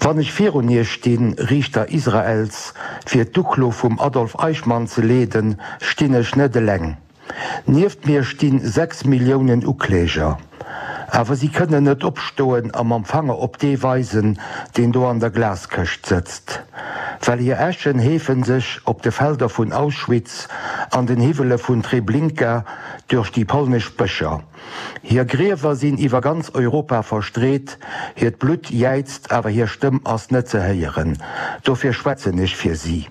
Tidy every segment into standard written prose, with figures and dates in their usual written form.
Wann ich Feronie stehen, Richter Israels, fir Ducklo vom Adolf Eichmann zu leden, stehen Schnede läng. Nieft mir stehen 6 Millionen Ukleger. Aber sie können nicht opstoen am Empfanger op de weisen, den du an der Glasköcht sitzt. Weil hier Äschen hefen sich op de Felder von Auschwitz, an den Hevele von Treblinka, durch die polnisch Böcher. Hier Gräver sind über ganz Europa verstreht, hier Blut jeizt, aber hier Stimm aus Netze heieren. Dafür schwätze nicht für sie.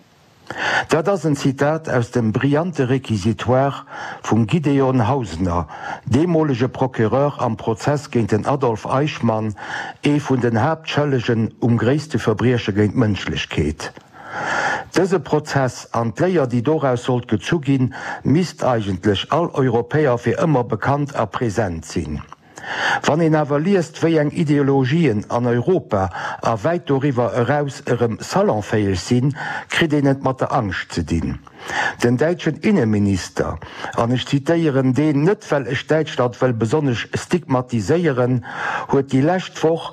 Das ist ein Zitat aus dem brillante Requisitoire von Gideon Hausner, demalige Prokureur am Prozess gegen den Adolf Eichmann, von den Hauptschuldigen größte Verbrechen gegen Menschlichkeit. Dieser Prozess an die Leier, die daraus sollte zugehen, müsste eigentlich all Europäer für immer bekannt und präsent sein. Wann en avalierst wéi eng Ideologien an Europa a weit darüber heraus ihrem salonfähig sinn, krit net mat der Angst ze dienen. Den deutschen Innenminister, an ich zitieren den net well ech Deutschland well besonnech stigmatiseieren, huet die Lächtwoch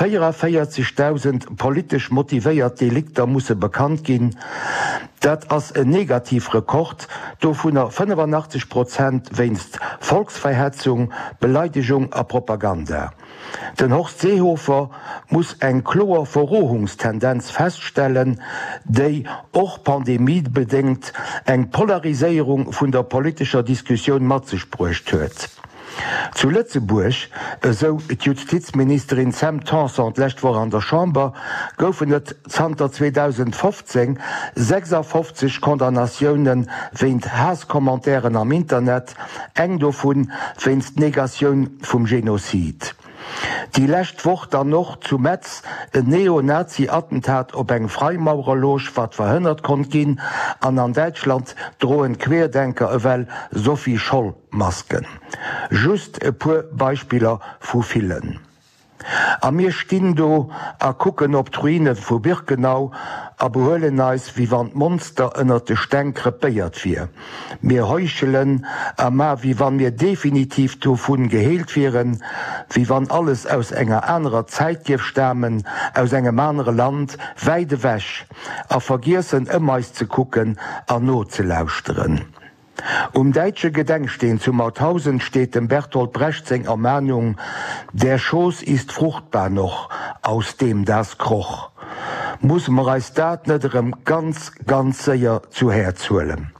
44.000 politisch motivéiert Delikter musse bekannt gin. Dat ass e Negativrekord, do vun 85% wennst Volksverhetzung, Beleidigung a Propaganda. Den Horst Seehofer muss eng kloer Verrohungstendenz feststellen, déi och pandemiebedingt eng Polarisierung vun der politischer Diskussion mat sich bruecht huet. Zu Lützeburg, so Justizministerin Sam Tansant lächt war an der Chamber, goufen et Zter 2015 56 Kondamnationen wéint Hasskommentaren am Internet, eng dovun wennst Negationun vum Genozid. Die Lächtwoch dann noch zu Metz e Neonazi-Attentat op eng Freimaurerloge wat verhënnert kon gin, an Deutschland drohen Querdenker ewell Sophie Scholl-Masken. Just e puer Beispieler vu vielen. A mir stehen do a kucken op Ruinen vu Birkenau, a behuelen eis wie wann Monster ënner de Steng krepéiert fir. Mir heuchelen a ma wie wann mir definitiv vun geheelt wären, wie wann alles aus enger anderer Zeit gif stammen, aus engem andere Land, weide wäch, a vergiessen ëmmeis ze kucken, a not ze lauschteren. Deutsche Gedenksteen zu Mauthausen steht dem Bertolt Brecht seng Ermahnung: Der Schoß ist fruchtbar noch, aus dem das kroch. Muss man als dat netterem ganz sicher zu herzuelen.